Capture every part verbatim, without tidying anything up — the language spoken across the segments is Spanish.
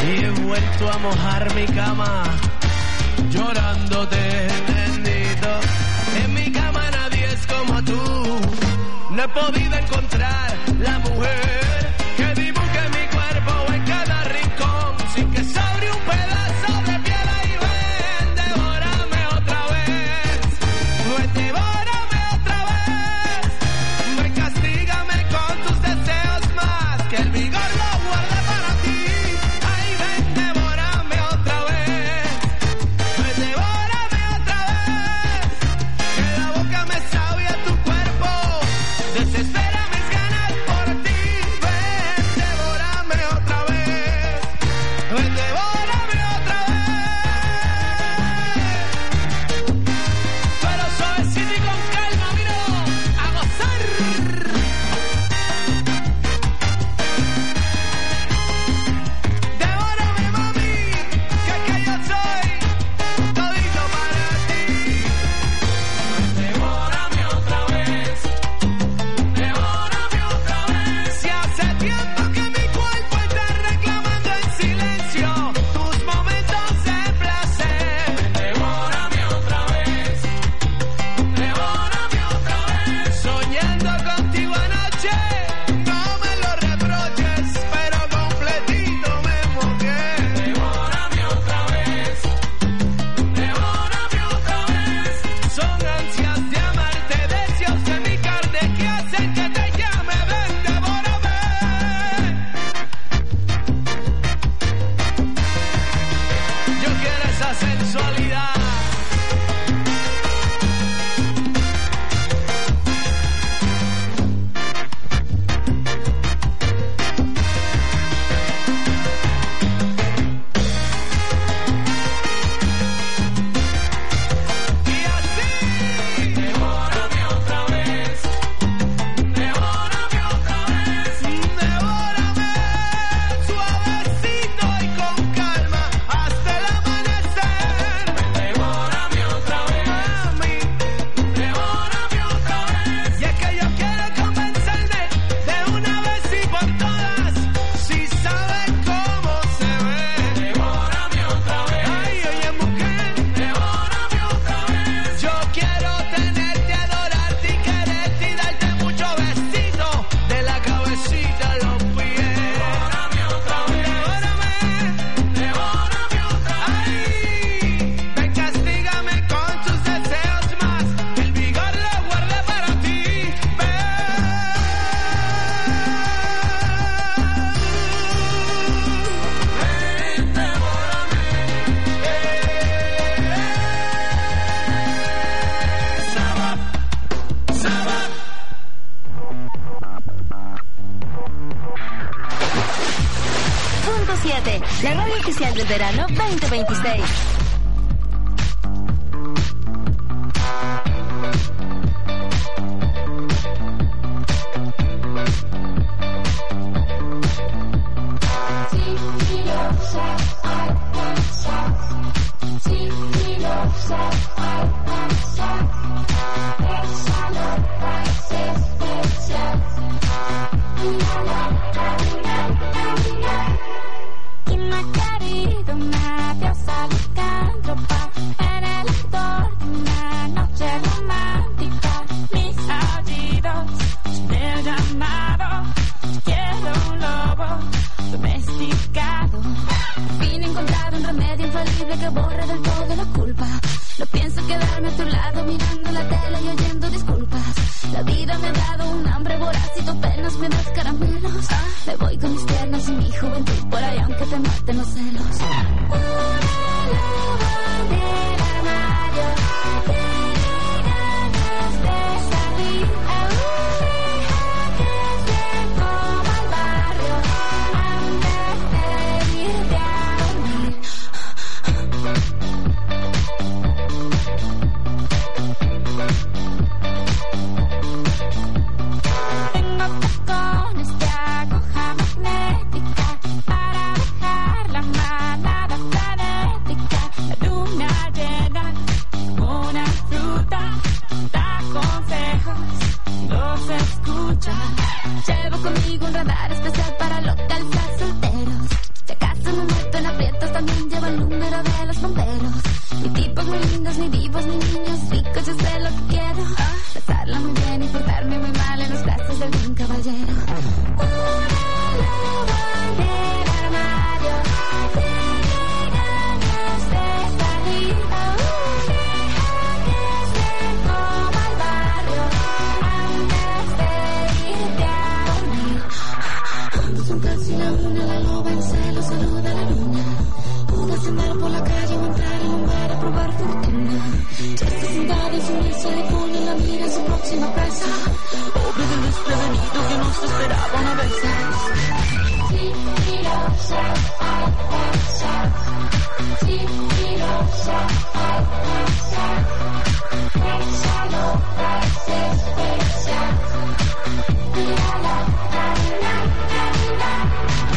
y he vuelto a mojar mi cama, llorándote, bendito. En mi cama nadie es como tú, no he podido encontrar la mujer que dibuje mi cuerpo en cada rincón, sin que sobre un pedazo de piel. Ahí ven, devórame otra vez, ven, devórame otra vez, ven, castígame con tus deseos más, que el vigor lo guarde para ti. Ahí ven, devórame otra vez, ven, devórame otra vez, que la boca me sabe a tu cuerpo, desespera mis ganas por ti. Ven, devórame otra vez, ven, devórame otra vez, pero suavecito y con calma, mira, a gozar. Devórame, mami, que que yo soy todito para ti. Devórame otra vez, devórame otra vez. Si hace tiempo que mi cuerpo está reclamando en silencio tus momentos de placer. Devórame otra vez, devórame otra vez. Soñando contigo anoche, no me lo reproches, pero completito me moqué. Devórame otra vez, devórame otra vez. Son ansias de amarte, deseos de mi carne que hacen que te llame. Ven, devórame. Yo quiero esa sensualidad. Y así, devórame otra vez, devórame otra vez, devórame suavecito y con calma hasta el amanecer. Devórame otra vez, mami, devórame otra vez. Y es que yo quiero convencerme de una vez y por todas, si sabes cómo se ve. Devórame otra vez, ay, oye mujer, devórame otra vez. Yo quiero tenerte, adorarte y quererte y darte mucho besito de la cabecita a los pies. Devórame otra vez, devórame, devórame otra vez. Ay, ven, castígame con tus deseos más, que el vigor lo guarde para ti. Ven, ven, devórame. Sabab, sabab. Punto siete, la radio oficial del verano veinte veintiséis. ¿Quién no ha querido una diosa licántropa en el ardor de una noche romántica? Mis aullidos del llamado, quiero un lobo domesticado. Al fin he encontrado un remedio infalible que borra del todo la culpa. No pienso quedarme a tu lado mirando la tele y oyendo disculpas. La vida me ha dado un hambre voraz y tú apenas me das caramelos. Me voy con mis piernas y mi juventud por ahí aunque te maten los celos. Una loba del armario tiene ganas de salir a un viaje que coma al barrio antes de irte a dormir. Tengo tacones de aguja magnética para dejar la manada frenética. meto en aprietos, también llevo el número de los bomberos. Mi tipos muy lindos, ni divos, ni niños ricos, yo sé lo que quiero. Pasarla muy bien y portarme muy mal en los brazos de algún caballero. Una loba en el armario, tiene ganas de salir. Deja que se coma el barrio antes de irte a dormir. Cuando son casi la una, la loba en celo saluda a la luna. Puedes andar por la calle o entrar en un bar a probar fortuna. Ya está sentada en su mesa de puño, la mira en su próxima presa. Pobre del desprevenido que no se esperaba una vez. Tirosa, ay, rosa. Tirosa, ay, rosa. Esa loba es especial. Mírala, camina, camina.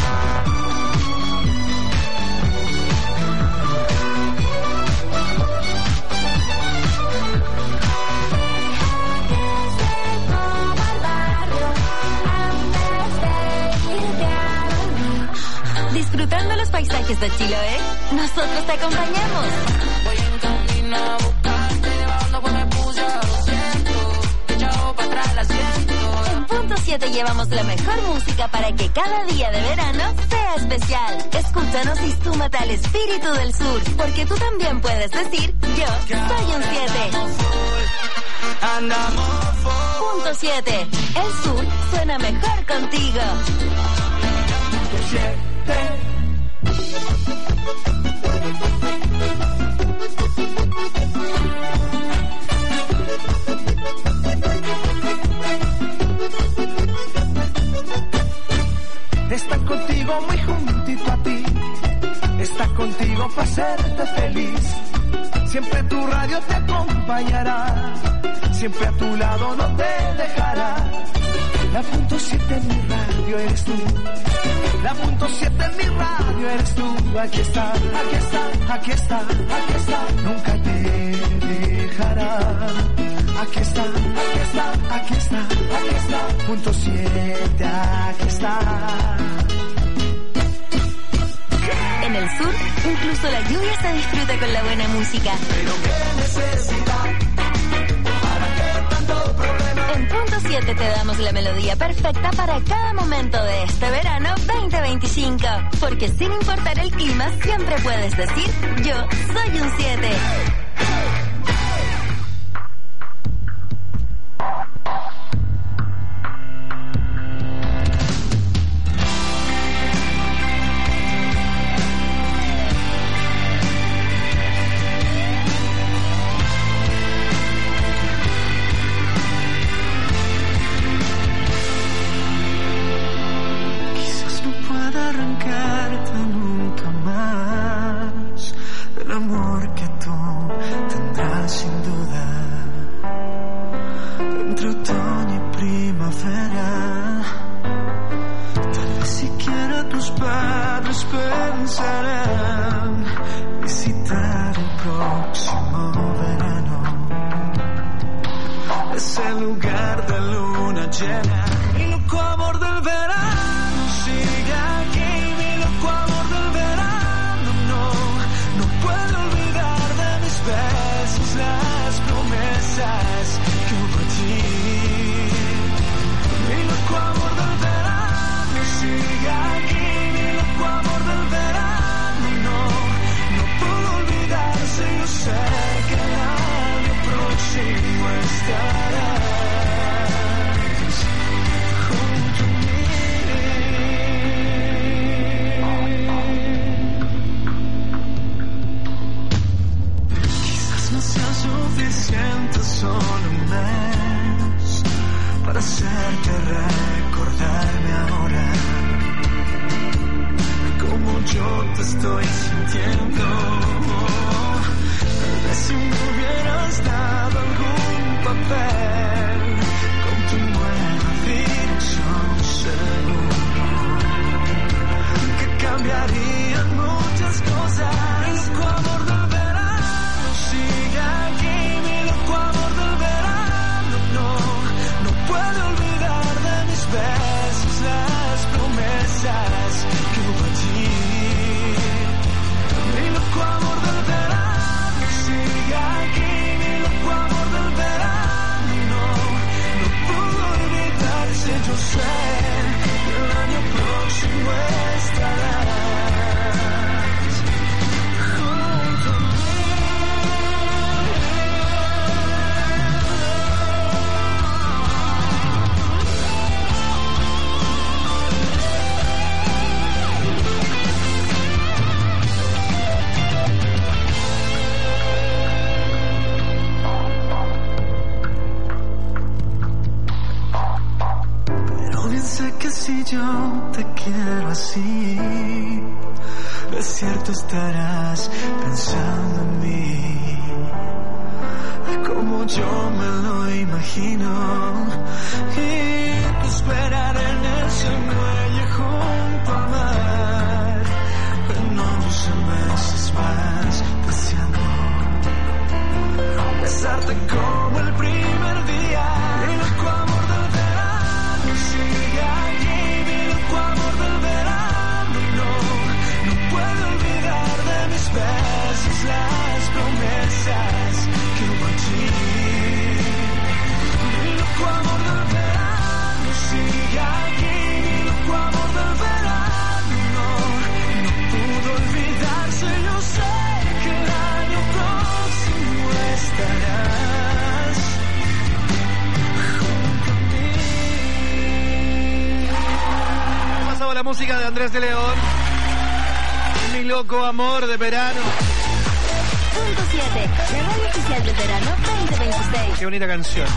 Disfrutando los paisajes de Chiloé, nosotros te acompañamos. Voy en camino a buscarte, bajando pues me puse a doscientos, echado para atrás el asiento. En Punto siete llevamos la mejor música para que cada día de verano sea especial. Escúchanos y súmate al espíritu del sur, porque tú también puedes decir, yo soy un siete. Andamos full. Punto siete, el sur suena mejor contigo. Punto siete. Está contigo muy juntito a ti, está contigo para hacerte feliz. Siempre tu radio te acompañará, siempre a tu lado no te dejará. La punto siete en mi radio eres tú, la punto siete en mi radio eres tú. Aquí está, aquí está, aquí está, aquí está, nunca te dejará. Aquí está, aquí está, aquí está, aquí está, punto siete, aquí está. En el sur, incluso la lluvia se disfruta con la buena música. Pero qué necesidad, ¿para qué tanto problema? En Punto siete te damos la melodía perfecta para cada momento de este verano veinte veinticinco. Porque sin importar el clima, siempre puedes decir, yo soy un siete. Que hubo a ti. quiero así. De cierto estarás pensando en mí, como yo me lo imagino. Y te esperaré en ese muelle junto al mar, en once meses más, deseando besarte como el primer día. Mi loco amor del verano sigue allí, mi loco amor del verano. No, no puedo olvidar de mis besos las promesas que hubo allí. Mi loco amor del verano sigue allí, mi loco amor del verano. No, no pudo olvidarse, yo sé que el año próximo estarás junto a mí. Pasaba la música de Andrés de León, Mi loco amor de verano. Punto siete, la radio oficial del verano veinte veintiséis. Qué bonita canción.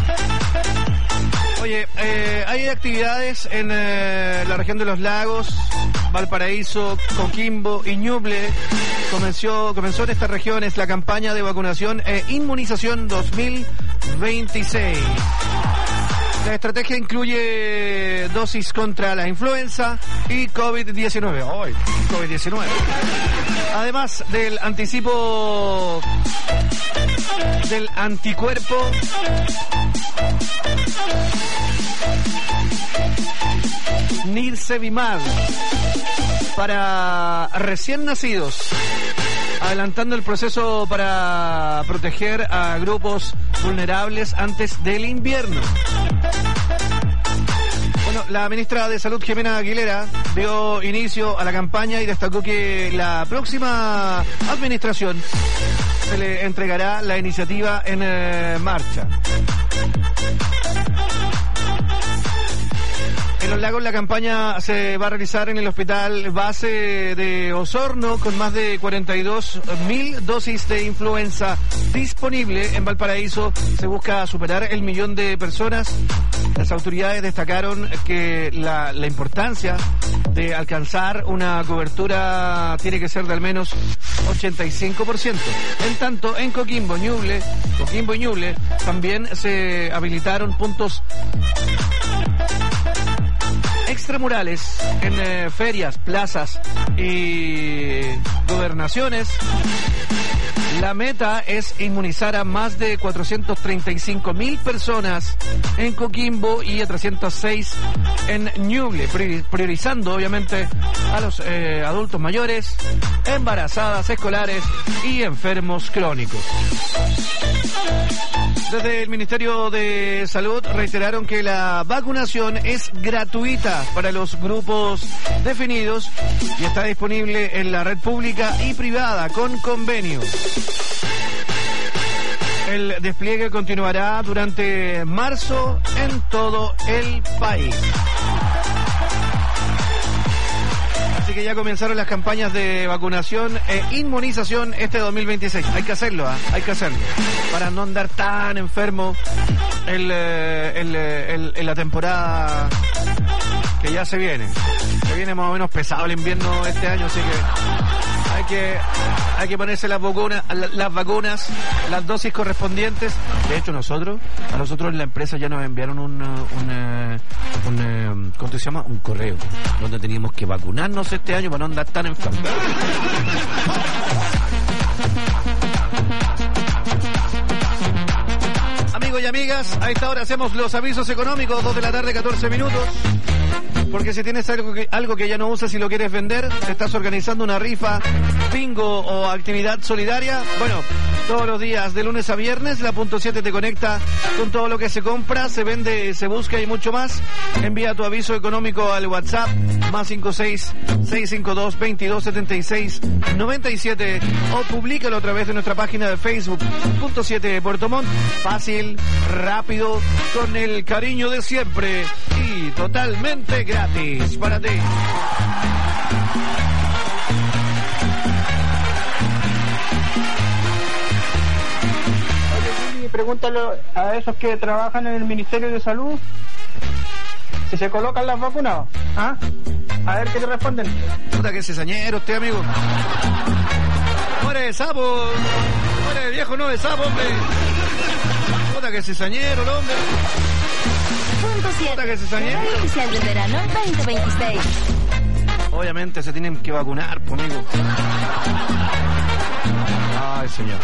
Oye, eh, hay actividades en eh, la región de los lagos, Valparaíso, Coquimbo y Ñuble. Comenzó, comenzó en estas regiones la campaña de vacunación e inmunización dos mil veintiséis. La estrategia incluye dosis contra la influenza y COVID diecinueve. ¡Ay! COVID diecinueve. Además del anticipo del anticuerpo Nirsevimab para recién nacidos, adelantando el proceso para proteger a grupos vulnerables antes del invierno. Bueno, la ministra de Salud, Jimena Aguilera, dio inicio a la campaña y destacó que la próxima administración se le entregará la iniciativa en eh, marcha. En los lagos la campaña se va a realizar en el hospital base de Osorno con más de cuarenta y dos mil dosis de influenza disponible. En Valparaíso se busca superar el millón de personas. Las autoridades destacaron que la, la importancia de alcanzar una cobertura tiene que ser de al menos ochenta y cinco por ciento. En tanto, en Coquimbo, Ñuble, Coquimbo y Ñuble también se habilitaron puntos extramurales en eh, ferias, plazas y gobernaciones. La meta es inmunizar a más de cuatrocientos treinta y cinco mil personas en Coquimbo y a trescientos seis en Ñuble, priorizando obviamente a los eh, adultos mayores, embarazadas, escolares y enfermos crónicos. Desde el Ministerio de Salud reiteraron que la vacunación es gratuita para los grupos definidos y está disponible en la red pública y privada con convenio. El despliegue continuará durante marzo en todo el país. Así que ya comenzaron las campañas de vacunación e inmunización este dos mil veintiséis. Hay que hacerlo, ¿eh? Hay que hacerlo. Para no andar tan enfermo en el, el, el, el, la temporada que ya se viene. Se viene más o menos pesado el invierno este año, así que hay que hay que ponerse las vacunas, las vacunas, las dosis correspondientes. De hecho, nosotros, a nosotros en la empresa ya nos enviaron un, un, un, un ¿cómo se llama? Un correo donde teníamos que vacunarnos este año para no andar tan enfermos. Amigos y amigas, a esta hora hacemos los avisos económicos, dos de la tarde, catorce minutos. Porque si tienes algo que, algo que ya no usas y lo quieres vender, te estás organizando una rifa, bingo o actividad solidaria. Bueno, todos los días, de lunes a viernes, la Punto siete te conecta con todo lo que se compra, se vende, se busca y mucho más. Envía tu aviso económico al WhatsApp, más cinco seis, seis cinco dos, veintidós setenta y seis, noventa y siete, o publícalo a través de nuestra página de Facebook, Punto siete Puerto Montt. Fácil, rápido, con el cariño de siempre y totalmente gratis. Gratis para ti. Oye, Willy, pregúntale a esos que trabajan en el Ministerio de Salud si se colocan las vacunas. ¿Ah? A ver qué te responden. Puta que cizañero usted, amigo. Muere de sapo. Muere de viejo, no de sapo, hombre. Puta que cizañero, el hombre. Punto siete. Puta que cizañero. Radio oficial del verano veinte veintiséis. Obviamente se tienen que vacunar, pues, amigo. Ay, señor.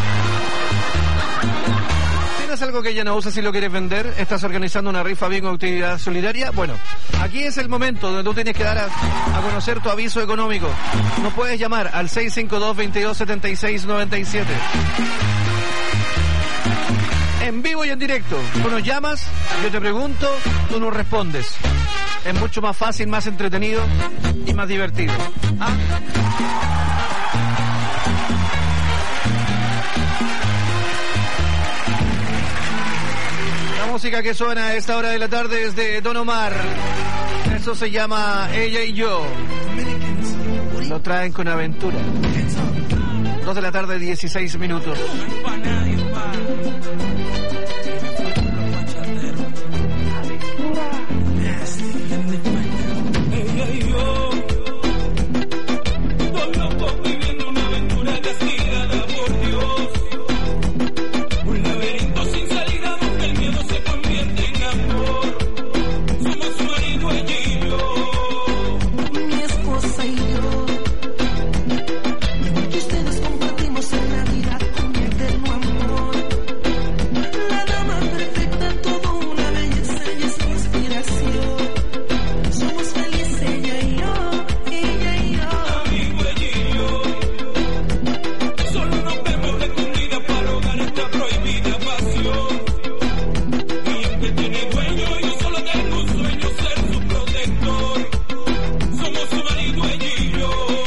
¿Tienes algo que ya no usas y lo quieres vender? ¿Estás organizando una rifa bien o actividad solidaria? Bueno, aquí es el momento donde tú tienes que dar a, a conocer tu aviso económico. Nos puedes llamar al seis cinco dos, veintidós setenta y seis noventa y siete. En vivo y en directo. Tú nos llamas, yo te pregunto, tú nos respondes. Es mucho más fácil, más entretenido y más divertido. ¿Ah? La música que suena a esta hora de la tarde es de Don Omar. Eso se llama Ella y Yo. Lo traen con aventura. Dos de la tarde, dieciséis minutos. Ella y yo, dos locos viviendo una aventura castigada por Dios. Un laberinto sin salida donde el miedo se convierte en amor. Somos su marido, ella y yo, mi esposa y yo. Que ustedes compartimos en la vida un eterno amor. La dama perfecta, todo una belleza y es mi inspiración. Somos felices ella y yo, ella y yo. Amigo, ella y yo. Solo nos vemos de escondida para lograr esta prohibida pasión. Y aunque tiene dueño, yo solo tengo un sueño, ser su protector. Somos su marido, ella y yo.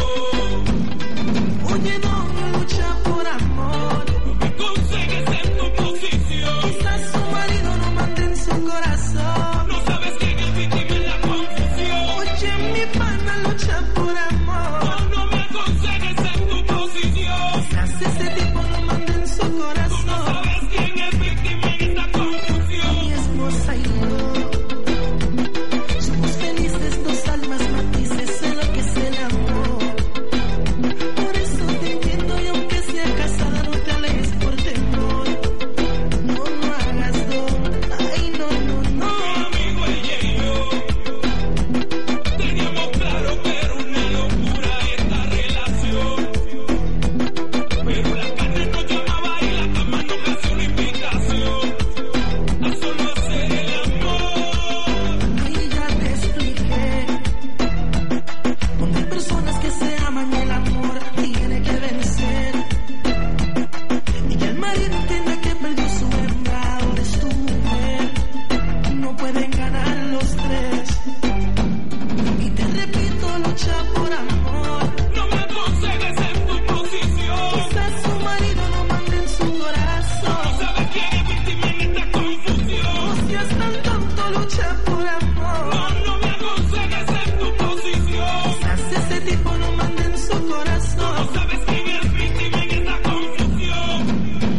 Oye, no lucha por amor. No consigues en tu posición. Quizás su marido no mande en su corazón. No sabes quién es víctima en la confusión. Oye, mi pana lucha por amor. No, no me aconsejes en tu posición. Quizás ese tipo no mande en su corazón. No sabes quién es víctima en esta confusión. Mi esposa y yo somos felices, dos almas matices en lo que es el amor. Por eso te entiendo y aunque sea casada no te alejes por temor. No, no hagas dolor. Ay, no, no, no. Mi amigo, ella y yo teníamos claro que era una locura esta relación. Pero la carne nos llamaba y la cama nos hacía una invitación a solo hacer el amor. Ay, ya te expliqué. Donde hay personas que se aman y el amor tiene que vencer. Y que el marido entienda que perdió su hembra, ahora es tu mujer. No pueden ganar los tres. Y te repito, lucha por amor. No me aconsejes en tu posición. Quizás su marido no mande en su corazón. No sabes quién es víctima en esta confusión. No seas tan tonto, lucha por amor. No, no me aconsejes en tu posición. Quizás ese tipo no mande en su corazón. No sabes quién es víctima en esta confusión.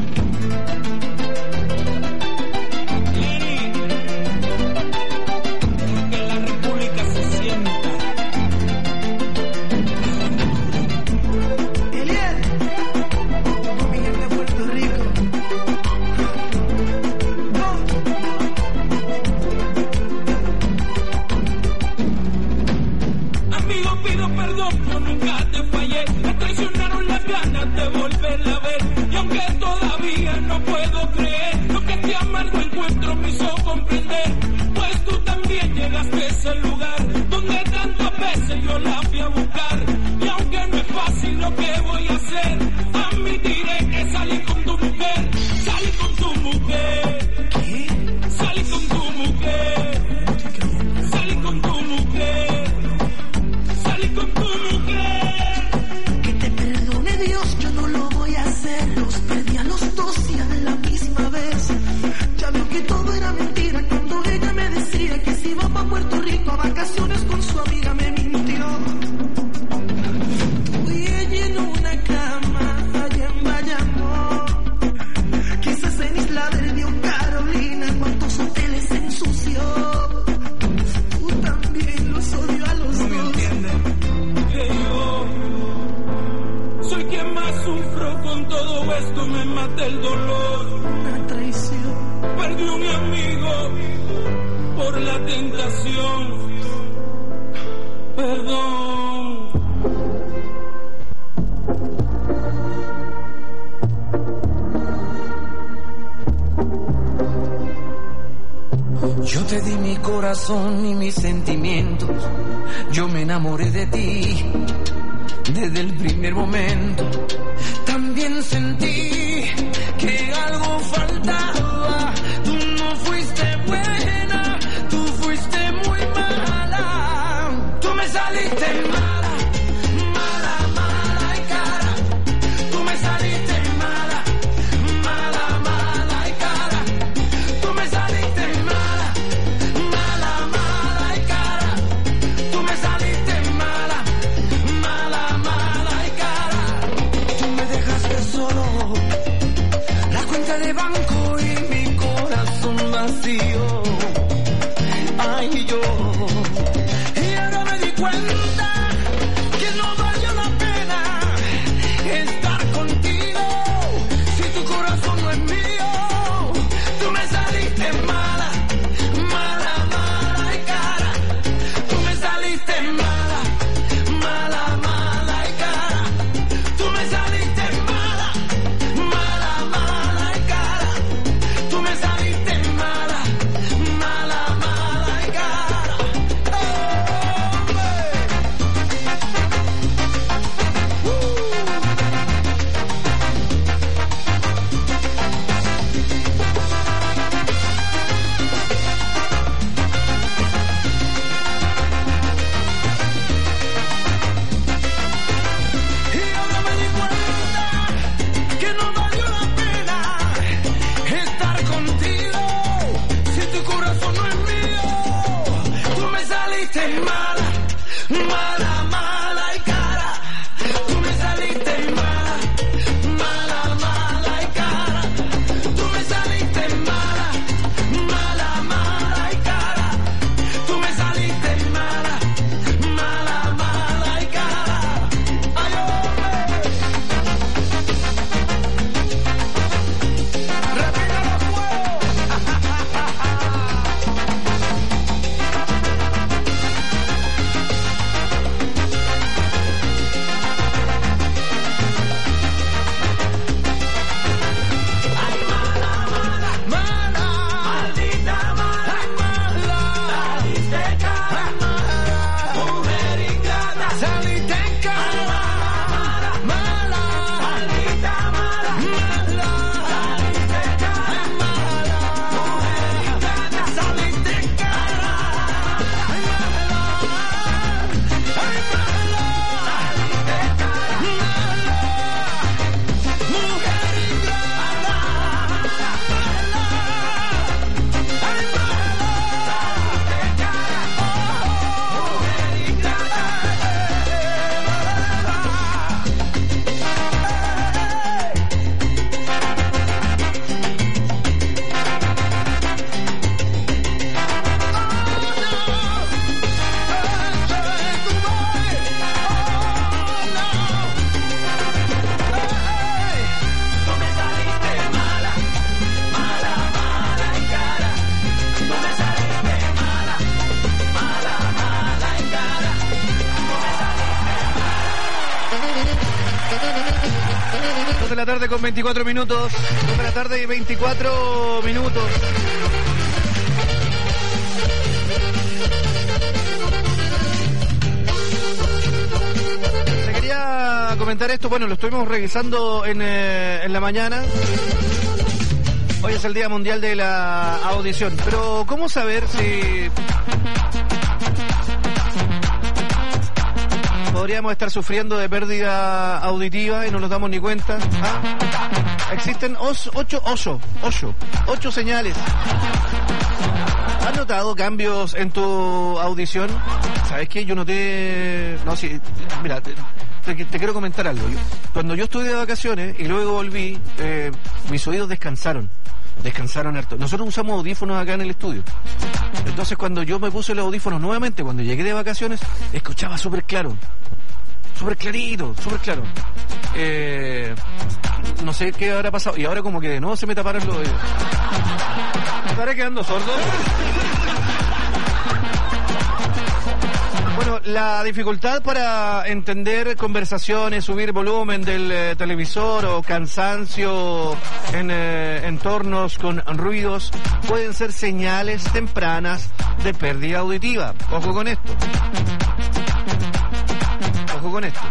Lenny, que la república se sienta. Eliel, Miguel de Puerto Rico. Amigo, pido perdón, yo nunca te fallé. Me traicionaron las ganas de volverla a ver. Y aunque todavía no puedo creer lo que este amargo encuentro me hizo comprender, pues tú también llegaste a ese lugar donde tantas veces yo la fui a buscar. Y aunque no es fácil lo que voy a hacer, admitiré que salí con tu mujer. Salí con tu mujer. ¿Qué? Salí con tu mujer. Salí con tu mujer. Salí con tu mujer. Que te perdone Dios, yo no lo voy a hacer. Los perdí a los dos y a la misma vez. Ya veo que todo era mentira cuando ella me decía que si iba para Puerto Rico a vacaciones con su amiga me mintió. Tú y ella en una cama. con todo esto me mata el dolor. La traición. Perdí un amigo por la tentación. Perdón. Yo te di mi corazón y mis sentimientos. Yo me enamoré de ti desde el primer momento. También sentí que algo faltaba. Tú no fuiste buena, tú fuiste muy mala. Tú me saliste mala, mala, mala y cara. Tú me saliste mala, mala, mala y cara. Tú me saliste mala, mala, mala y cara. Tú me saliste mala, mala, mala y cara. Tú me dejaste solo, la cuenta de banco y mi corazón vacío. Ay, yo, y ahora me di cuenta que no valió la pena estar contigo si tu corazón no es mío. Tú me saliste mala, mala, mala y cara. Tú me saliste mala, mala, mala y cara. Tú me saliste mala, mala, mala y cara. Tú me saliste mala, mala, mala y cara. Y ahora me di cuenta que no valió la pena estar contigo si tu corazón no es mío. Tú me saliste mala, mala, mala y cara. Tú me saliste mala, mala, mala y cara. Tú me saliste mala, mala, mala y cara. Tú me saliste mala, mala, mala y cara. Ay, hombre. Respira los fuegos. Ay, mala, mala, mala, maldita mala, ay, mala, saliste cara, mala, mujer ingrata, saliste cara, mala, mala, maldita mala, mala, saliste cara, mala, mujer ingrata, saliste cara, ay, mala, ay, mala, saliste cara, mala, mujer ingrata, ay, tú me saliste mala, mala, mala y cara. Tú me saliste mala, mala, mala y cara. dos de la tarde con veinticuatro minutos. dos de la tarde y veinticuatro minutos. Te quería comentar esto. Bueno, lo estuvimos revisando en, eh, en la mañana. Hoy es el Día Mundial de la Audición. Pero, ¿cómo saber si podríamos estar sufriendo de pérdida auditiva y no nos damos ni cuenta? ¿Ah? Existen os, ocho, ocho, ocho, ocho señales. ¿Has notado cambios en tu audición? ¿Sabes qué? Yo noté... No, sí, mira, te, te, te quiero comentar algo. Yo, cuando yo estuve de vacaciones y luego volví, eh, mis oídos descansaron. Descansaron harto. Nosotros usamos audífonos acá en el estudio. Entonces, cuando yo me puse los audífonos nuevamente, cuando llegué de vacaciones, escuchaba súper claro. Súper clarito, súper claro. Eh, no sé qué habrá pasado. Y ahora como que de nuevo se me taparon los oídos. ¿Estaré quedando sordo? Bueno, la dificultad para entender conversaciones, subir volumen del eh, televisor o cansancio en eh, entornos con ruidos pueden ser señales tempranas de pérdida auditiva. Ojo con esto. Ojo con esto.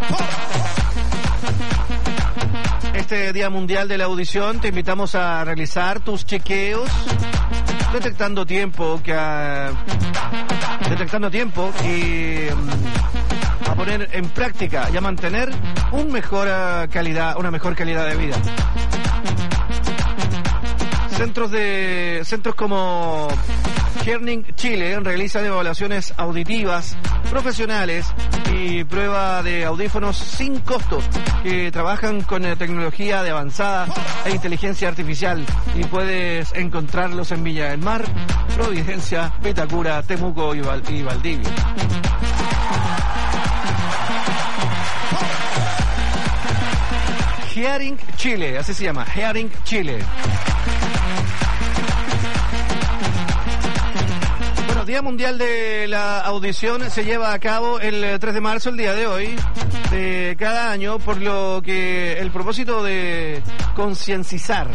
Este Día Mundial de la Audición te invitamos a realizar tus chequeos detectando tiempo que uh, detectando tiempo y um, a poner en práctica y a mantener un mejor uh, calidad, una mejor calidad de vida. Centros de centros como Hearing Chile realizan evaluaciones auditivas profesionales y prueba de audífonos sin costo que trabajan con eh, tecnología de avanzada e inteligencia artificial, y puedes encontrarlos en Villa del Mar, Providencia, Vitacura, Temuco y, Val- y Valdivia. Hearing Chile, así se llama, Hearing Chile. Bueno, Día Mundial de la Audición se lleva a cabo el tres de marzo, el día de hoy, de cada año, por lo que el propósito de concientizar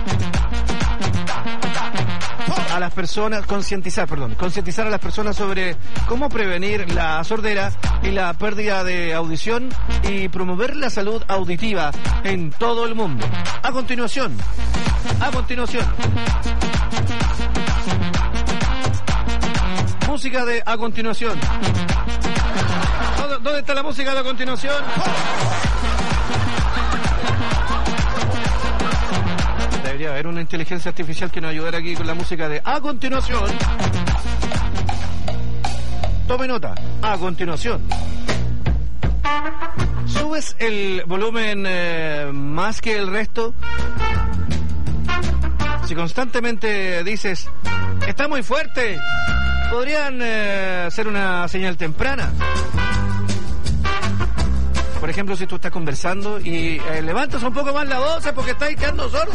a las personas, concientizar, perdón, concientizar a las personas sobre cómo prevenir la sordera y la pérdida de audición y promover la salud auditiva en todo el mundo. A continuación, a continuación, música de a continuación. ¿Dónde, dónde está la música de a continuación? Debería haber una inteligencia artificial que nos ayudara aquí con la música de a continuación. Tome nota, a continuación. ¿Subes el volumen eh, más que el resto? Si constantemente dices, está muy fuerte, podrían eh, ser una señal temprana. Por ejemplo, si tú estás conversando y eh, levantas un poco más la voz, es porque estás quedando sordo.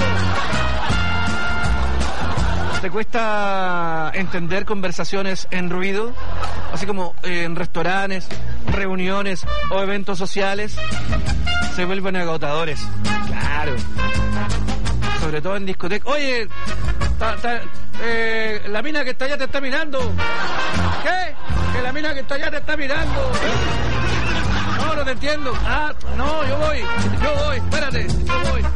¿Te cuesta entender conversaciones en ruido? Así como eh, en restaurantes, reuniones o eventos sociales. Se vuelven agotadores. Claro. Sobre todo en discoteca. Oye, ta, ta, eh, la mina que está allá te está mirando. ¿Qué? Que la mina que está allá te está mirando. No, no te entiendo. Ah, no, yo voy. Yo voy. Espérate, yo voy.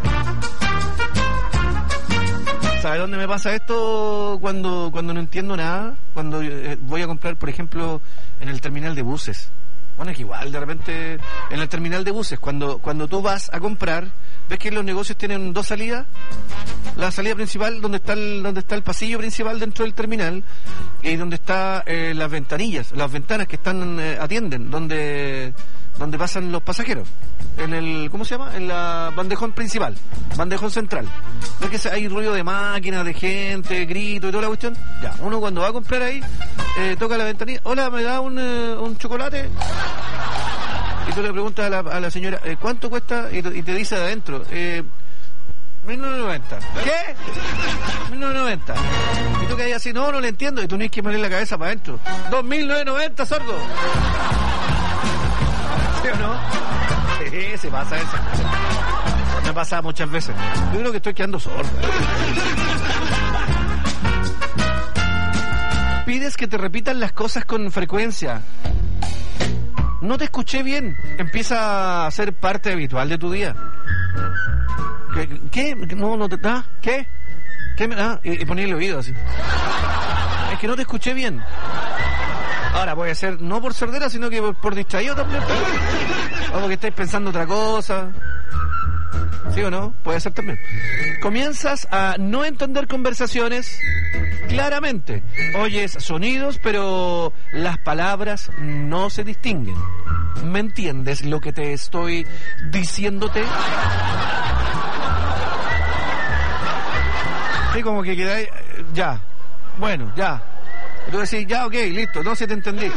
¿Sabes dónde me pasa esto cuando, cuando no entiendo nada? Cuando eh, voy a comprar, por ejemplo, en el terminal de buses. Bueno, es que igual, de repente, en el terminal de buses, cuando, cuando tú vas a comprar, ¿ves que los negocios tienen dos salidas? La salida principal, donde está el, donde está el pasillo principal dentro del terminal, y donde está eh, las ventanillas, las ventanas que están eh, atienden, donde, donde pasan los pasajeros. En el, ¿cómo se llama? En la bandejón principal, bandejón central. ¿Ves que hay ruido de máquinas, de gente, grito y toda la cuestión? Ya, uno cuando va a comprar ahí, eh, toca la ventanilla, hola, ¿me da un, eh, un chocolate? Y tú le preguntas a la, a la señora, eh, ¿cuánto cuesta? Y, y te dice de adentro, eh, mil novecientos noventa. ¿Qué? mil novecientos noventa. Y tú que hay así, no, no le entiendo. Y tú tienes que poner la cabeza para adentro. dos mil novecientos noventa, sordo. ¿Sí o no? Sí, se pasa eso. Me ha pasado muchas veces. Yo creo que estoy quedando sordo. Pides que te repitan las cosas con frecuencia. No te escuché bien. Empieza a ser parte habitual de tu día. ¿Qué? ¿Qué? No, no te da. ¿Qué? ¿Qué me da? Y, y poner el oído así. Es que no te escuché bien. Ahora puede ser no por sordera, sino que por, por distraído también. O porque estáis pensando otra cosa. ¿Sí o no? Puede ser también. Comienzas a no entender conversaciones claramente. Oyes sonidos, pero las palabras no se distinguen. ¿Me entiendes lo que te estoy diciéndote? Sí, como que quedáis... Ya. Bueno, ya. Y tú decís, ya, ok, listo, no se te entendí.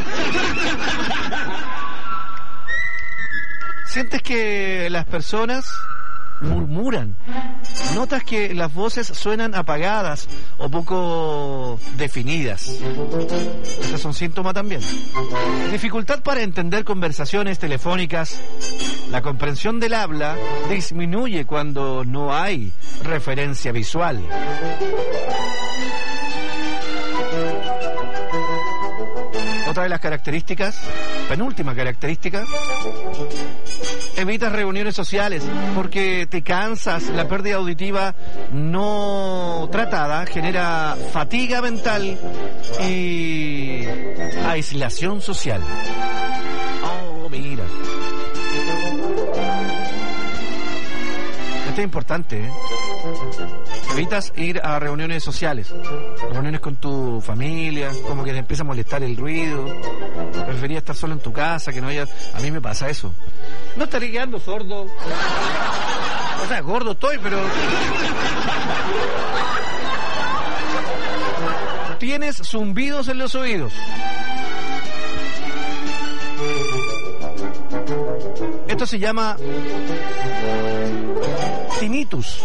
Sientes que las personas murmuran. Notas que las voces suenan apagadas o poco definidas. Estos son síntomas también. Dificultad para entender conversaciones telefónicas. La comprensión del habla disminuye cuando no hay referencia visual. Otra de las características, penúltima característica, evitas reuniones sociales porque te cansas. La pérdida auditiva no tratada genera fatiga mental y aislación social. Oh, mira. Esto es importante, ¿eh? Evitas ir a reuniones sociales, reuniones con tu familia, como que te empieza a molestar el ruido. Prefería estar solo en tu casa, que no haya... A mí me pasa eso. No estaré quedando sordo. O sea, gordo estoy, pero... Tienes zumbidos en los oídos. Esto se llama tinnitus.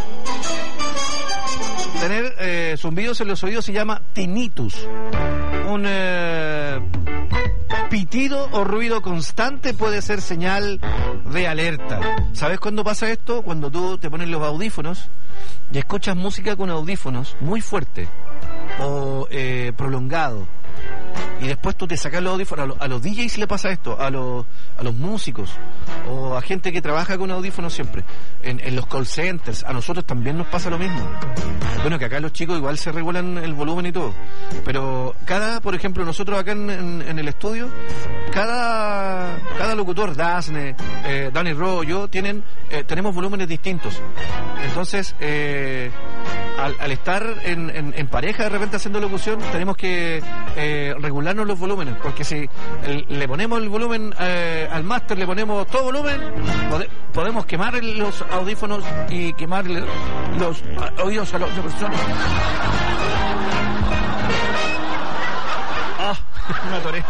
Tener eh, zumbidos en los oídos se llama tinnitus. Un eh, pitido o ruido constante puede ser señal de alerta. ¿Sabes cuándo pasa esto? Cuando tú te pones los audífonos y escuchas música con audífonos muy fuerte o eh, prolongado. Y después tú te sacas los audífonos. A, lo, a los D Js le pasa esto, a, lo, a los músicos o a gente que trabaja con audífonos siempre, en, en los call centers. A nosotros también nos pasa lo mismo. Bueno, que acá los chicos igual se regulan el volumen y todo, pero cada, por ejemplo, nosotros acá en, en, en el estudio, cada cada locutor, Dasne, eh, Danny Ro, yo, tienen, eh, tenemos volúmenes distintos. Entonces, eh, al, al estar en, en, en pareja de repente haciendo locución, tenemos que eh, regularnos los volúmenes, porque si el, le ponemos el volumen eh, al máster, le ponemos todo volumen, pode, podemos quemar el, los audífonos y quemar el, los uh, oídos a la otra persona. Ah, me atoré.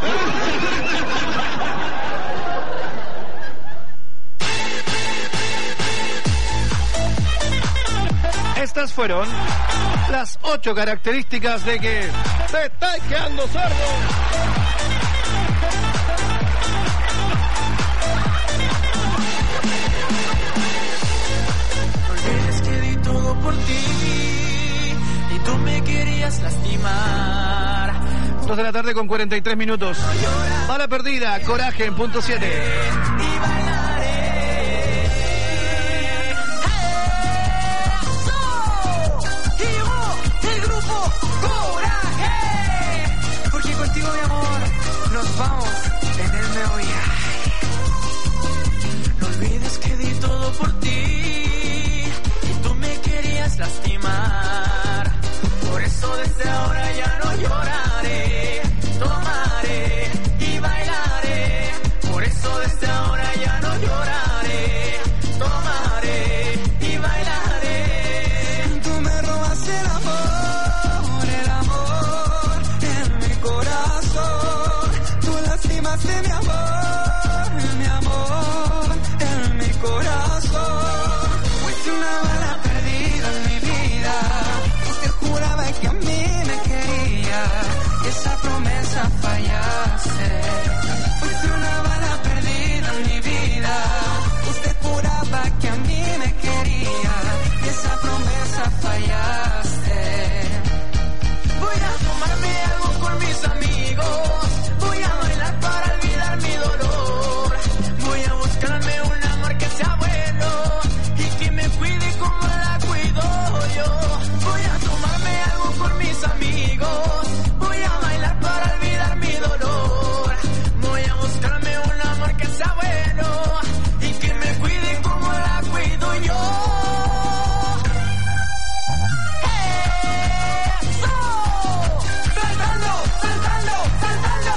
Estas fueron las ocho características de que te estás quedando sordo. No olvides que di todo por ti y tú me querías lastimar. Dos de la tarde con cuarenta y tres minutos. Bala perdida, Coraje en punto siete. Y bailaré. Vamos en el me voy. No olvides que di todo por ti y tú me querías lastimar. Por eso desde ahora ya no lloraré, tomaré y bailaré. Por eso desde ahora ya no lloraré, tomaré y bailaré. Tú me robas el amor, el amor en mi corazón. De mi amor, mi amor, en mi corazón. Fuiste una bala perdida en mi vida. Usted juraba que a mí me quería y esa promesa fallaste. Fuiste una bala perdida en mi vida. Usted juraba que a mí me quería y esa promesa fallaste. Voy a tomarme algo con mis amigos. Voy a bailar para olvidar mi dolor. Voy a buscarme un amor que sea bueno y que me cuide como la cuido yo. Voy a tomarme algo con mis amigos. Voy a bailar para olvidar mi dolor. Voy a buscarme un amor que sea bueno y que me cuide como la cuido yo. ¡Eso! ¡Saltando, saltando, saltando!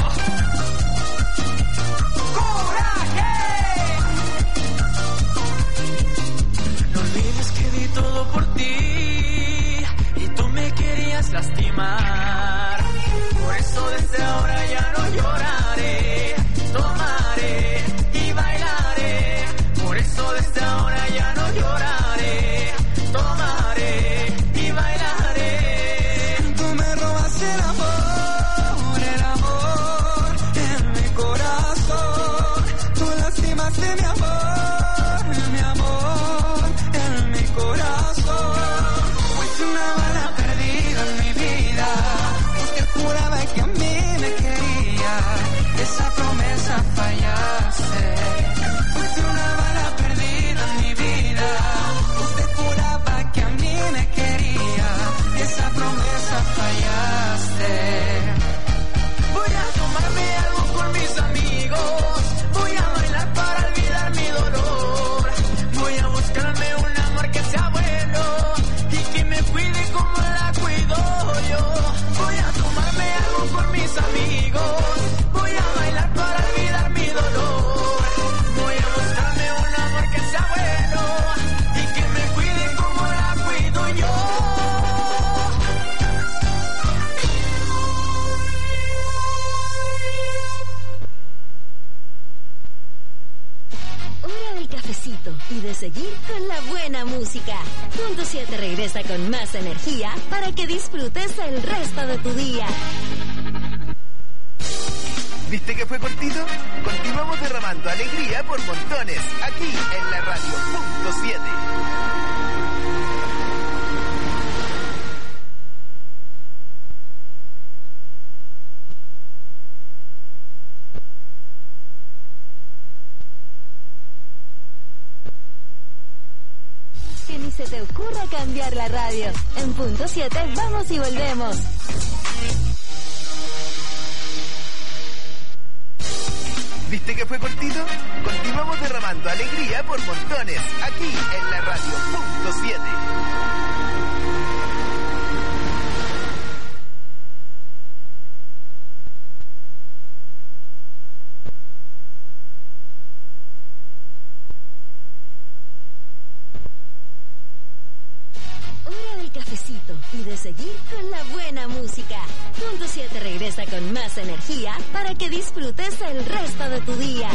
No olvides que di todo por ti y tú me querías lastimar. Por eso desde ahora ya no lloraré, tomaré y bailaré. Por eso desde ahora ya ya no lloraré, tomaré y bailaré. Tú me robas el amor, el amor en mi corazón. Tú lastimaste mi amor, mi amor en mi corazón. Fuiste una bala perdida en mi vida. Usted juraba que a mí me quería, esa promesa fallaste. Fuiste una bala perdida en mi vida. Usted juraba que a mí me quería, esa promesa fallaste. Voy a tomarme algo con mis amigos, voy a bailar para olvidar mi dolor. Voy a buscarme un amor que sea bueno y que me cuide como la cuido yo. Voy a tomarme algo con mis amigos, voy a bailar para olvidar mi dolor. Voy a buscarme un amor que sea bueno y que me cuide como la cuido yo. Hora del cafecito y de seguir con la buena música. Punto siete regresa con más energía para que disfrutes el resto de tu día. ¿Viste que fue cortito? Continuamos derramando alegría por montones, aquí en la radio punto siete. Que ni se te ocurra cambiar la radio. En punto siete vamos y volvemos. ¿Viste que fue cortito? Continuamos derramando alegría por montones, aquí en la radio punto siete. Hora del cafecito y de seguir con la buena música. Punto siete regresa con más energía para que disfrutes el resto de tu día.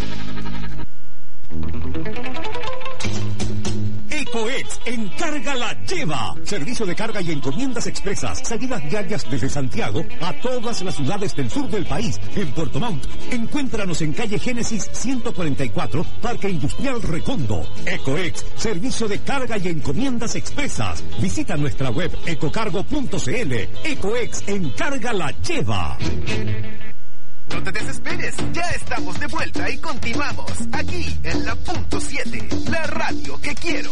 EcoEx, encarga la lleva. Servicio de carga y encomiendas expresas. Salidas diarias desde Santiago a todas las ciudades del sur del país. En Puerto Montt, encuéntranos en calle Génesis ciento cuarenta y cuatro, Parque Industrial Recondo. EcoEx, servicio de carga y encomiendas expresas. Visita nuestra web ecocargo punto cl. EcoEx, encarga la lleva. No te desesperes, ya estamos de vuelta y continuamos aquí en la punto siete, la radio que quiero.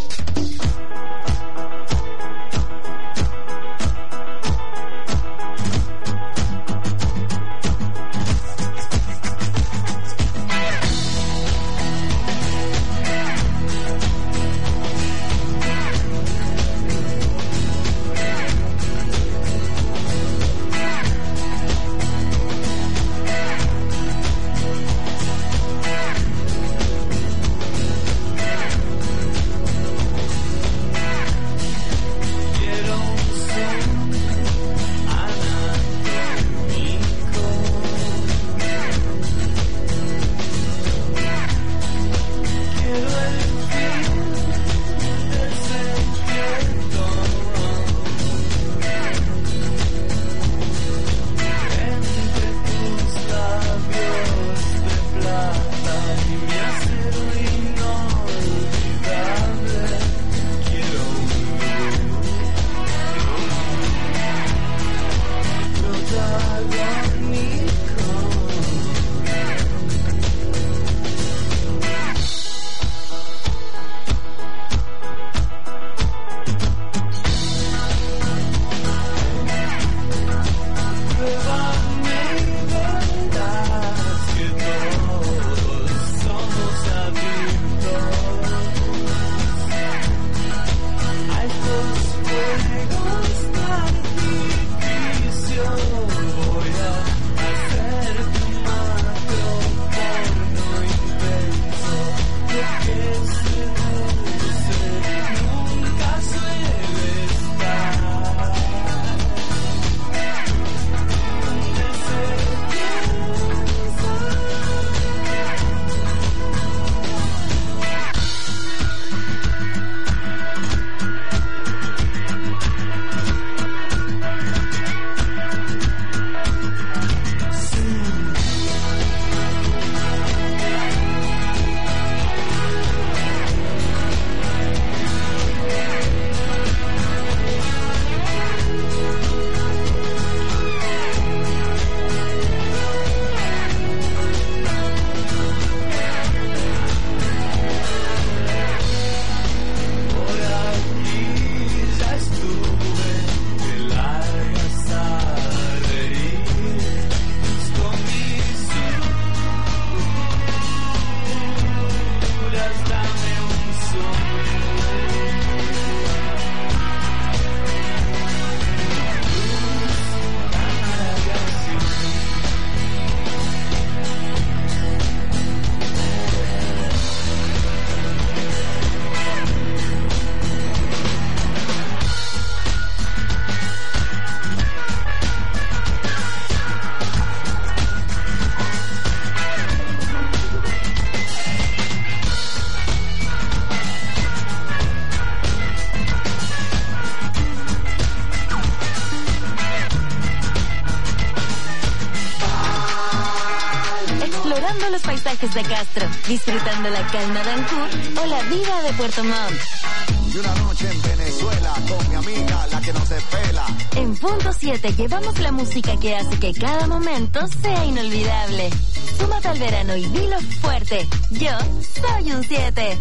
paisajes de Castro, disfrutando la calma de Ancud o la vida de Puerto Montt. Y una noche en Venezuela con mi amiga, la que no se pela. En Punto siete llevamos la música que hace que cada momento sea inolvidable. Súmate al verano y dilo fuerte. Yo soy un siete.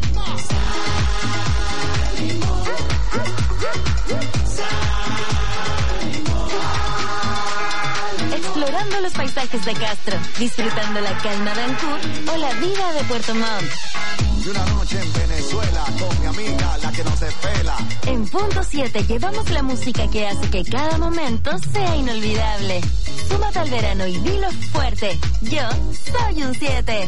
Explorando los paisajes de Castro, disfrutando la calma de Ancud o la vida de Puerto Montt. Y una noche en Venezuela con mi amiga, la que no se pela. En Punto siete llevamos la música que hace que cada momento sea inolvidable. Súmate al verano y dilo fuerte. Yo soy un siete.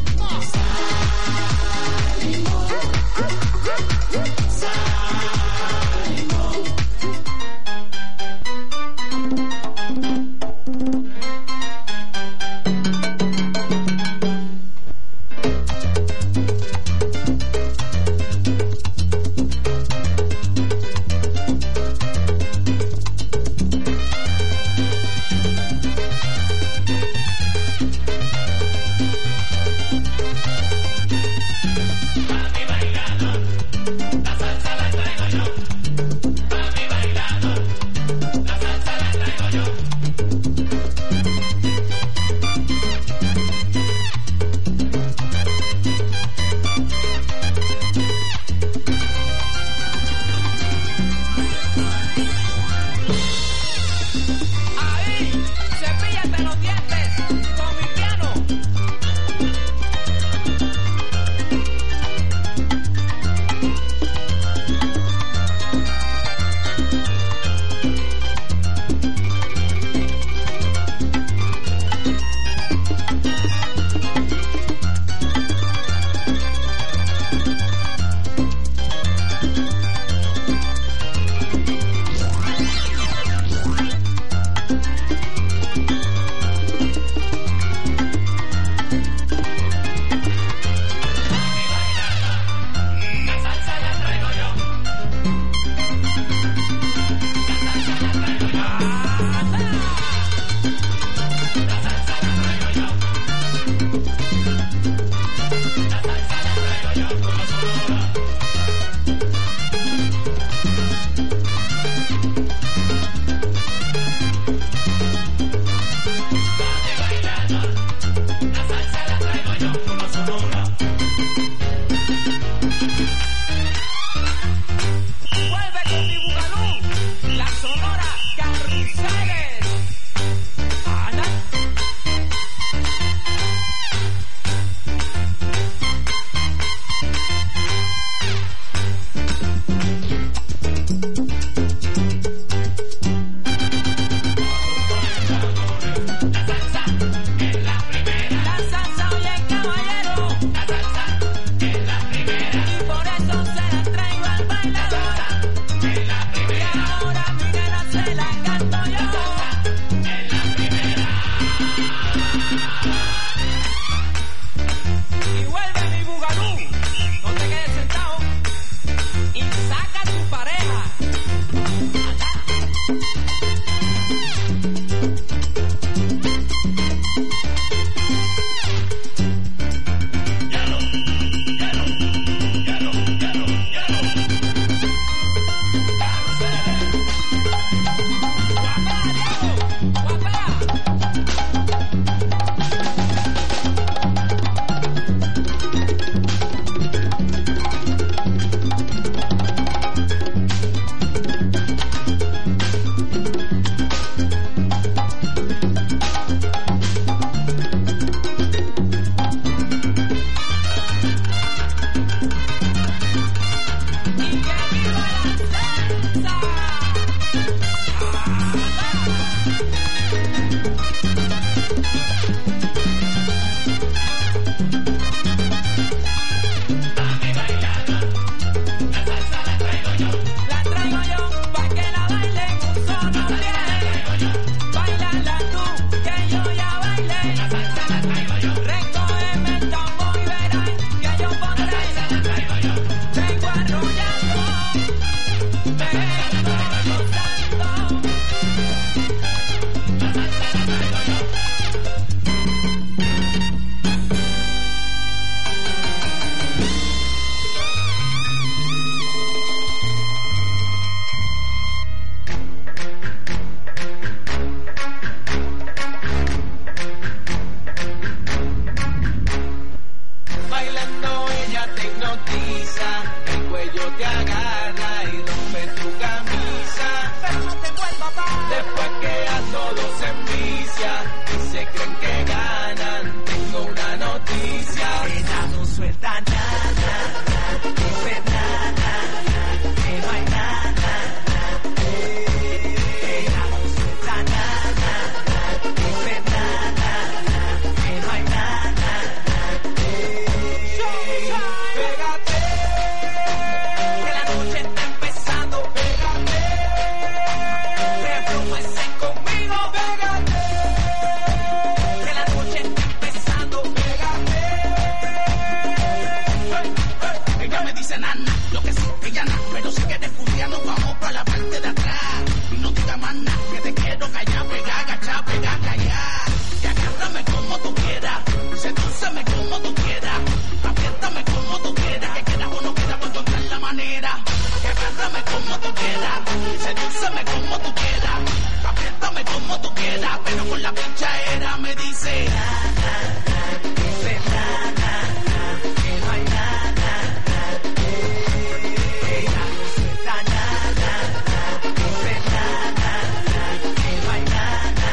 suelta nada, dice nada, que no hay nada. Ella no suelta nada, dice nada, que no hay nada. Pégate, que la noche está empezando. Pégate, repromese conmigo. Pégate, que la noche está empezando. Pégate. Ella me dice nana, lo que sí, ella nada, pero si quieres culiar nos vamos para la parte de atrás. Y no digas más nada, que te quiero callar, pegar, agachar, pegar, callar. Y agárrame como tú quieras, sedúceme como tú quieras, apriétame como tú quieras, que quieras o no quieras, voy a encontrar la manera. Que agárrame como tú quieras, sedúceme como tú quieras, apriétame como tú quieras, pero con la pinchaera me dice nada, dice nada, que no hay nada. Ella no suelta nada, dice nada, que no hay nada.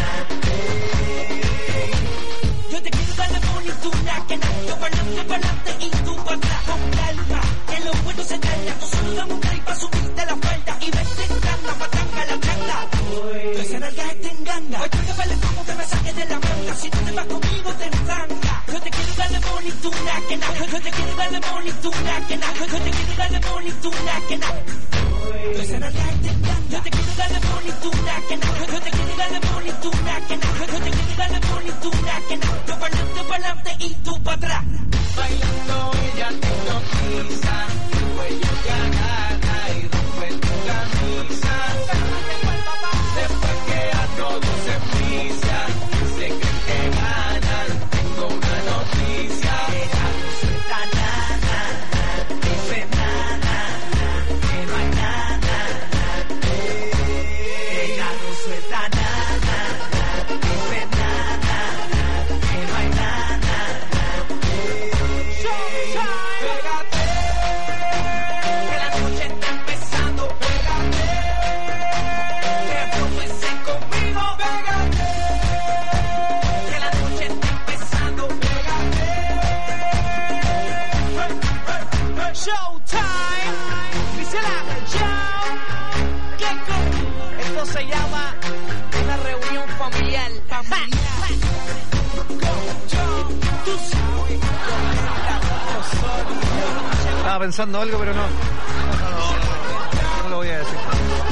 Yo te quiero dar la bonituna, que nada, yo pa'lante, pa'lante y tú pa' atrás con calma, que lo bueno se gana, tú solo dame un break pa' subirte la falda y vete en gana, patanga la chanda. Tú esa nalga te enganga, oye que vale como que me saque de la manga, si tú te vas conmigo te ensanga. Yo te quiero dar la bonituna, que nada, yo te quiero dar la bonituna, que nada, yo te quiero dar la bonituna, que nada. Tú esa nalga te enganga, yo te quiero dar la bonituna, que nada, yo te quiero dar la bonituna, que nada, yo te quiero dar la bonituna, que nada. Yo pa'lante, pa'lante y tú pa' atrás. Bailando ella te hipnotiza, tu cuello te agarra y rompe tu camisa. Después que a todos se frisa, se creen que ganan, tengo una noticia. Ella no suelta nada, dice nada, que no hay nada. Ella no suelta nada, dice nada, que no hay nada. Pégate, que la noche está empezando. Pégate, repromese conmigo. Pégate, que la noche está empezando. Pégate. Showtime, dice la show. Esto se llama una reunión familiar. Tú sabes. Estaba pensando algo, pero no. No, no, no, no lo voy a decir.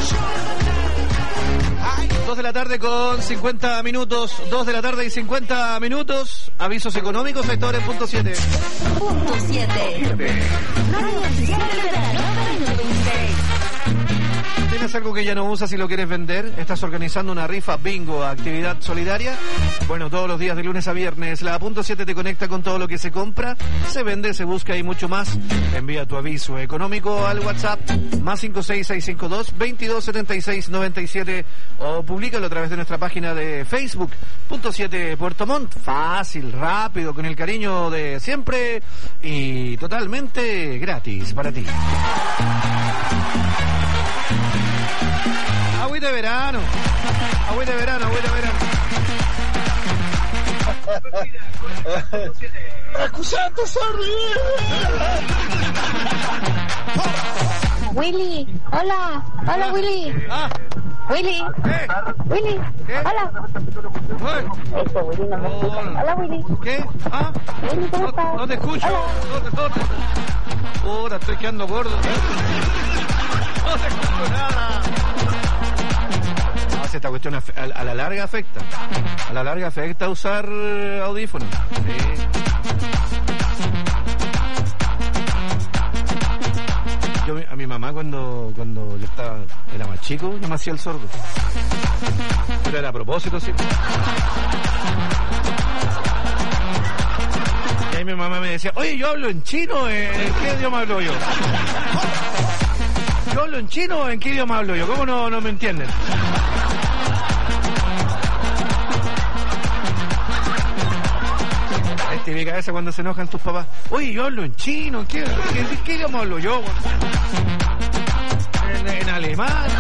Dos de la tarde con cincuenta minutos. Dos de la tarde y cincuenta minutos. Avisos económicos, sector en punto siete. Punto siete. Radio oficial del verano veinte veintiséis. ¿Tienes algo que ya no usas y lo quieres vender? ¿Estás organizando una rifa, bingo, actividad solidaria? Bueno, todos los días de lunes a viernes, la Punto siete te conecta con todo lo que se compra, se vende, se busca y mucho más. Envía tu aviso económico al WhatsApp más cinco seis seis cinco dos, veintidós setenta y seis noventa y siete o públicalo a través de nuestra página de Facebook, Punto siete Puerto Montt. Fácil, rápido, con el cariño de siempre y totalmente gratis para ti. Agüita de verano, agüita de verano, agüita de verano. ¡Escuchate, sorry! Willy, hola, hola Willy. Ah, Willy, ¿qué? Willy, ¿Qué? hola. Oye, Este Willy no me escucha. Hola Willy. ¿qué? Ah, Willy, ¿cómo no, estás? no te escucho. Hola. No te, no te... Ahora estoy quedando gordo. No te escucho nada. No, si esta cuestión a, a la larga afecta. A la larga afecta usar eh, audífonos. Sí. Yo, a mi mamá cuando, cuando yo estaba, era más chico, yo me hacía el sordo. Pero era a propósito, sí. Y ahí mi mamá me decía, oye, yo hablo en chino, ¿en qué idioma hablo yo? Yo hablo en chino, ¿en qué idioma hablo yo? ¿Cómo no, no me entienden? Es típica esa cuando se enojan tus papás. Oye, yo hablo en chino, ¿en qué, qué, qué idioma hablo yo? En, en alemán.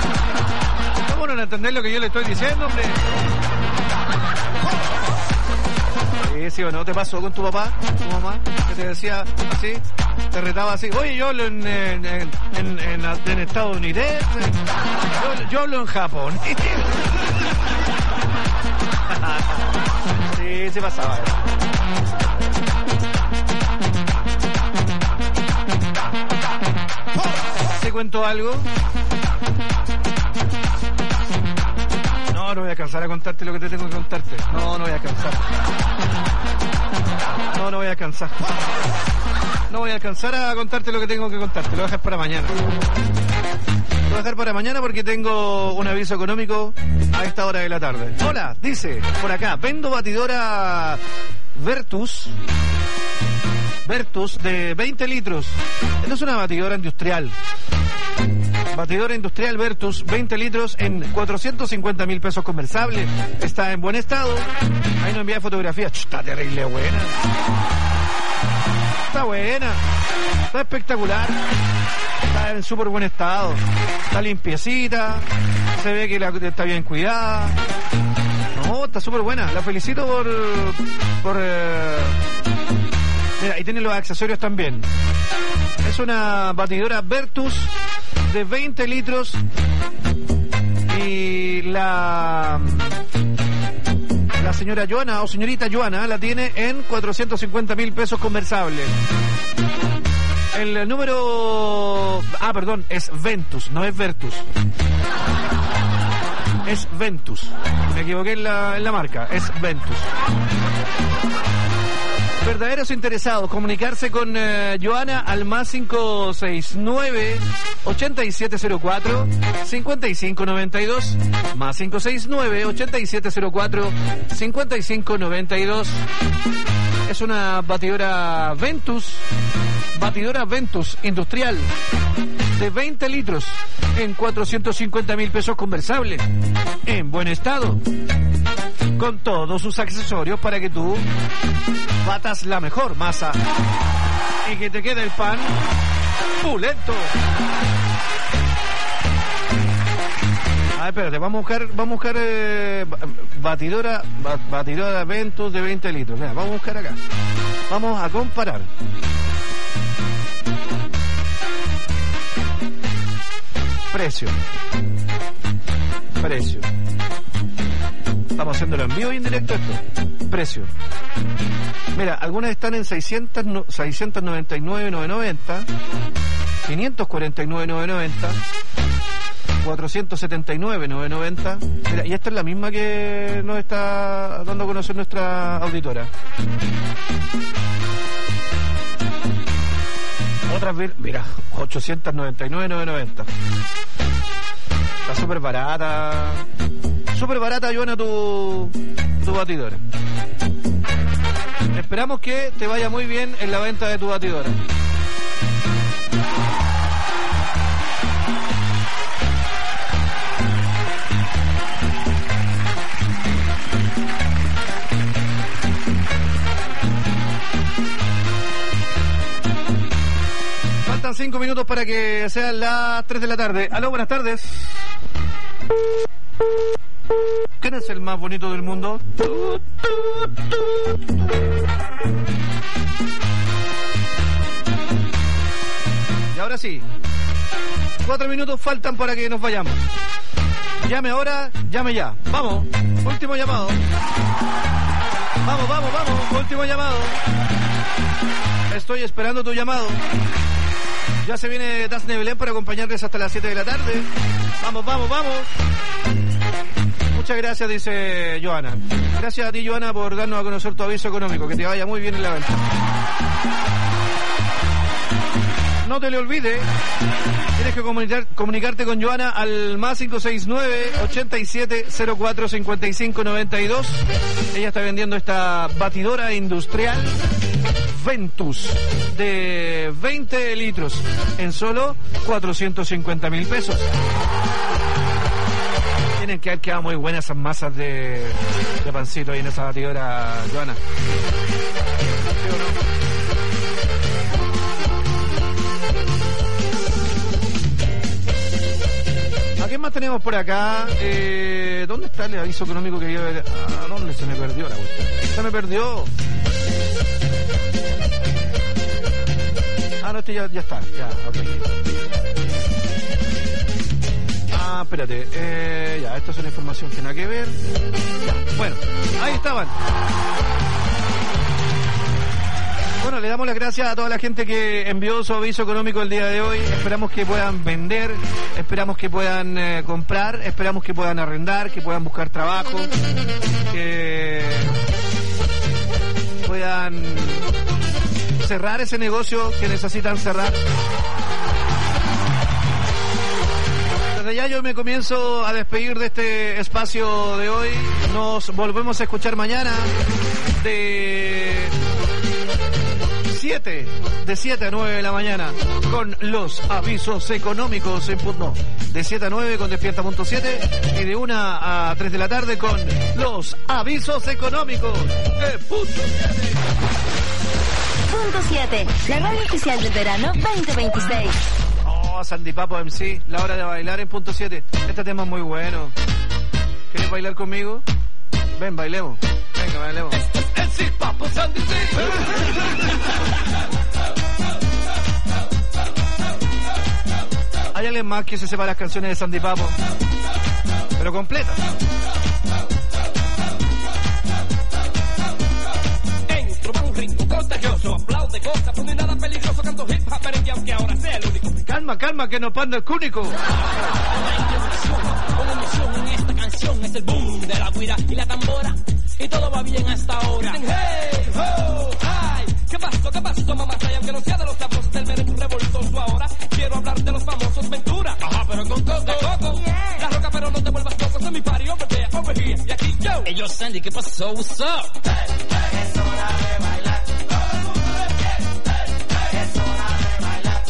¿Cómo no entender lo que yo le estoy diciendo, hombre? Sí, sí o no, ¿te pasó con tu papá, tu mamá, que te decía así, te retaba así, oye, yo hablo en, en, en, en, en, en estadounidense, yo, yo hablo en Japón. Sí, sí pasaba. ¿Te cuento algo? No, no voy a alcanzar a contarte lo que te tengo que contarte. No, no voy a alcanzar. No, no voy a alcanzar. No voy a alcanzar a contarte lo que tengo que contarte. Lo voy a dejar para mañana. Lo voy a dejar para mañana porque tengo un aviso económico a esta hora de la tarde. Hola, dice por acá, vendo batidora Vertus. Vertus de veinte litros. Esta es una batidora industrial. Batidora industrial Vertus, veinte litros en cuatrocientos cincuenta mil pesos conversables. Está en buen estado. Ahí nos envía fotografías. Ch, está terrible buena. Está buena. Está espectacular. Está en súper buen estado. Está limpiecita. Se ve que la, está bien cuidada. No, está súper buena. La felicito por... por eh... Mira, ahí tiene los accesorios también. Es una batidora Vertus de veinte litros y la la señora Joana o señorita Joana la tiene en cuatrocientos cincuenta mil pesos conversables. El número... Ah, perdón, es Ventus, no es Vertus. Es Ventus. Me equivoqué en la, en la marca, es Ventus. Verdaderos interesados, comunicarse con eh, Joana al más cinco seis nueve, ochenta y siete cero cuatro, cincuenta y cinco noventa y dos, más cinco seis nueve, ochenta y siete cero cuatro, cincuenta y cinco noventa y dos. Es una batidora Ventus, batidora Ventus industrial de veinte litros en cuatrocientos cincuenta mil pesos conversables, en buen estado, con todos sus accesorios para que tú batas la mejor masa y que te quede el pan pulento. A ver, espérate, vamos a buscar, vamos a buscar eh, batidora, batidora Ventus de veinte litros. Mira, vamos a buscar acá. Vamos a comparar. Precio. Precio. Estamos haciéndolo en vivo y en directo esto. Precio. Mira, algunas están en seiscientos noventa y nueve mil novecientos noventa, quinientos cuarenta y nueve mil novecientos noventa, cuatrocientos setenta y nueve mil novecientos noventa. Mira, y esta es la misma que nos está dando a conocer nuestra auditora. Otras, mira, ochocientos noventa y nueve mil novecientos noventa. Está súper barata. Súper barata, Joana, tu, tu batidora. Esperamos que te vaya muy bien en la venta de tu batidora. Faltan cinco minutos para que sean las tres de la tarde. Aló, buenas tardes. ¿Quién es el más bonito del mundo? Y ahora sí, cuatro minutos faltan para que nos vayamos. Llame ahora, llame ya. Vamos, último llamado. Vamos, vamos, vamos, último llamado. Estoy esperando tu llamado. Ya se viene Dafne Belén para acompañarles hasta las siete de la tarde. Vamos, vamos, vamos. Muchas gracias, dice Joana. Gracias a ti, Joana, por darnos a conocer tu aviso económico. Que te vaya muy bien en la venta. No te le olvides, tienes que comunicar, comunicarte con Joana al más cinco seis nueve, ochenta y siete cero cuatro, cincuenta y cinco noventa y dos. Ella está vendiendo esta batidora industrial Ventus de veinte litros en solo cuatrocientos cincuenta mil pesos. Tienen que haber quedado muy buenas esas masas de, de pancito ahí en esa batidora, Joana. ¿Sí o no? ¿A quién más más tenemos por acá? Eh, ¿Dónde está el aviso económico que yo... Ah, ¿dónde se me perdió la cuestión? Se me perdió. Ah, no, este ya, ya está. Ya, ok. Ah, espérate. Eh, ya, esto es una información que nada que ver. Ya, bueno, ahí estaban. Bueno, le damos las gracias a toda la gente que envió su aviso económico el día de hoy. Esperamos que puedan vender, esperamos que puedan eh, comprar, esperamos que puedan arrendar, que puedan buscar trabajo, que puedan cerrar ese negocio que necesitan cerrar. Desde ya yo me comienzo a despedir de este espacio de hoy. Nos volvemos a escuchar mañana de siete, de siete a nueve de la mañana con los avisos económicos en punto. De siete a nueve con Despierta punto siete y de una a tres de la tarde con los avisos económicos en punto siete. Punto siete, la radio oficial del verano veinte veintiséis. Oh, Sandy Papo M C, la hora de bailar en punto siete. Este tema es muy bueno. ¿Quieres bailar conmigo? Ven, bailemos. Venga, bailemos. M C Papo Sandy C. Hay alguien más que se sepa las canciones de Sandy Papo, pero completas. Entro por un ritmo contagioso, aplaude, goza, no hay nada peligroso, canto hip hop, merengue, aunque ahora sea el único. Calma, calma, que no panda el cúnico. Una emoción en esta canción es el boom de la guira y la tambora, y todo va bien hasta ahora. Dicen, hey, ho, ay, ¿qué pasó, qué pasó, mamá? Y aunque no sea de los sabrosos del merengue revoltoso ahora, quiero hablar de los famosos Ventura. Ajá, pero con coco, de coco. Yeah. La roca, pero no te vuelvas loco, en mi party, over there, over here, y aquí yo. Hey, yo, Sandy, ¿qué pasó? What's up? Hey, hey, es hora de bailar. Todo el mundo de pie. Hey, hey, es hora de bailar.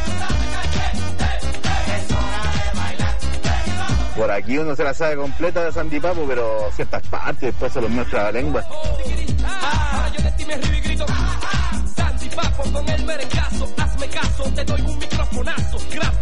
Es hora de bailar. Por aquí uno se la sabe completa de Sandy Papo, pero ciertas partes después se los muestra la lengua. Ah, yo de ti me río y grito. Sandy Papo con el merengazo, hazme caso, te doy un microfonazo.